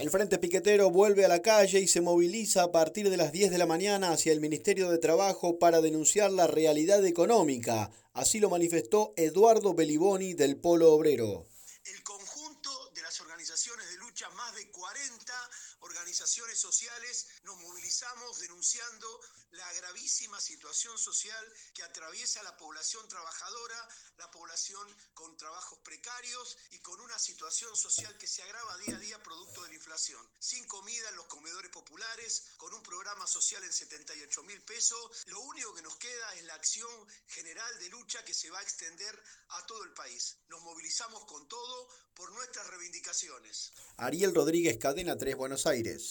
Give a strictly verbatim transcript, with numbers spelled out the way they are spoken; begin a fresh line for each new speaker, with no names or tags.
El Frente Piquetero vuelve a la calle y se moviliza a partir de las diez de la mañana hacia el Ministerio de Trabajo para denunciar la realidad económica. Así lo manifestó Eduardo Beliboni del Polo Obrero.
El conjunto de las organizaciones de lucha, más de cuarenta organizaciones sociales, nos movilizamos denunciando la gravísima situación social que atraviesa la población trabajadora, la población con trabajos precarios y con una situación social que se agrava día a día producto de la inflación. Sin comida en los comedores populares, con un programa social en setenta y ocho mil pesos, lo único que nos queda es la acción general de lucha que se va a extender a todo el país. Nos movilizamos con todo por nuestras reivindicaciones.
Ariel Rodríguez, Cadena tres, Buenos Aires.